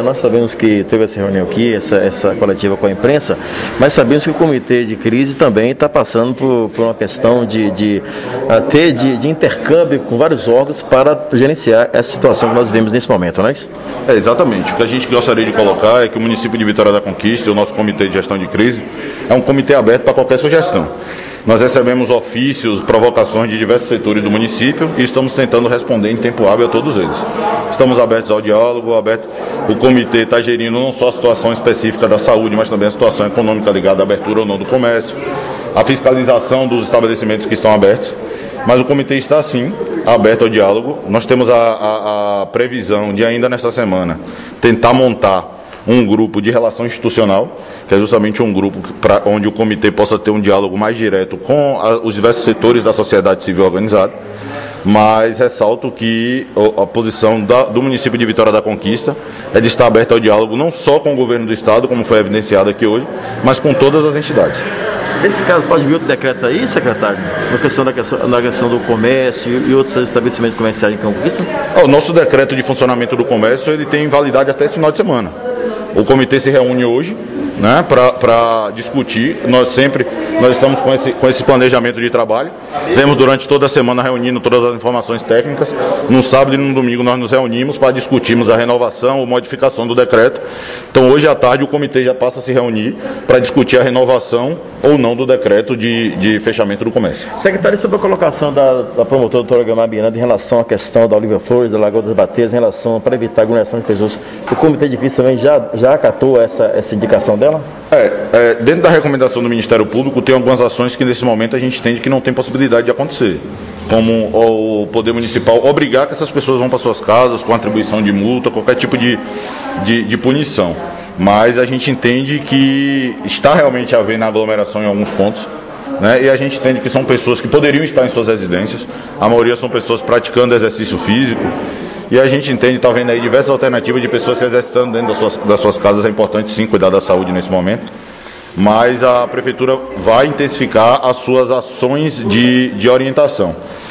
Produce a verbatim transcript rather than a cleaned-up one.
nós sabemos que teve essa reunião aqui, essa, essa coletiva com a imprensa, mas sabemos que o comitê de crise também está passando por, por uma questão de, de, até de, de intercâmbio com vários órgãos para gerenciar essa situação que nós vivemos nesse momento, não é isso? É, exatamente. O que a gente gostaria de colocar é que o município de Vitória da Conquista e o nosso comitê de gestão de crise é um comitê aberto para qualquer sugestão. Nós recebemos ofícios, provocações de diversos setores do município e estamos tentando responder em tempo hábil a todos eles. Estamos abertos ao diálogo, aberto. O comitê está gerindo não só a situação específica da saúde, mas também a situação econômica ligada à abertura ou não do comércio, a fiscalização dos estabelecimentos que estão abertos. Mas o comitê está, sim, aberto ao diálogo. Nós temos a, a, a previsão de, ainda nesta semana, tentar montar um grupo de relação institucional, que é justamente um grupo pra, onde o comitê possa ter um diálogo mais direto com a, os diversos setores da sociedade civil organizada. Mas ressalto que a posição da, do município de Vitória da Conquista é de estar aberto ao diálogo não só com o governo do estado, como foi evidenciado aqui hoje, mas com todas as entidades. Nesse caso, pode vir outro decreto aí, secretário? Na questão da questão, na questão do comércio e outros estabelecimentos comerciais em Conquista? O nosso decreto de funcionamento do comércio ele tem validade até esse final de semana. O comitê se reúne hoje, né, para discutir. Nós sempre nós estamos com esse, com esse planejamento de trabalho. Temos durante toda a semana reunindo todas as informações técnicas. No sábado e no domingo nós nos reunimos para discutirmos a renovação ou modificação do decreto. Então hoje à tarde o comitê já passa a se reunir para discutir a renovação ou não do decreto de, de fechamento do comércio. Secretário, sobre a colocação da, da promotora doutora Guilmar Miranda em relação à questão da Oliva Flores, da Lagoa das Bateias, em relação para evitar aglomeração de pessoas, o comitê de crise também já, já acatou essa, essa indicação dela? É, é, dentro da recomendação do Ministério Público tem algumas ações que nesse momento a gente entende que não tem possibilidade de acontecer, como o Poder Municipal obrigar que essas pessoas vão para suas casas com atribuição de multa, qualquer tipo de, de, de punição. Mas a gente entende que está realmente havendo aglomeração em alguns pontos, né? E a gente entende que são pessoas que poderiam estar em suas residências, a maioria são pessoas praticando exercício físico. E a gente entende, está vendo aí diversas alternativas de pessoas se exercitando dentro das suas, das suas casas. É importante sim cuidar da saúde nesse momento, mas a Prefeitura vai intensificar as suas ações de, de orientação.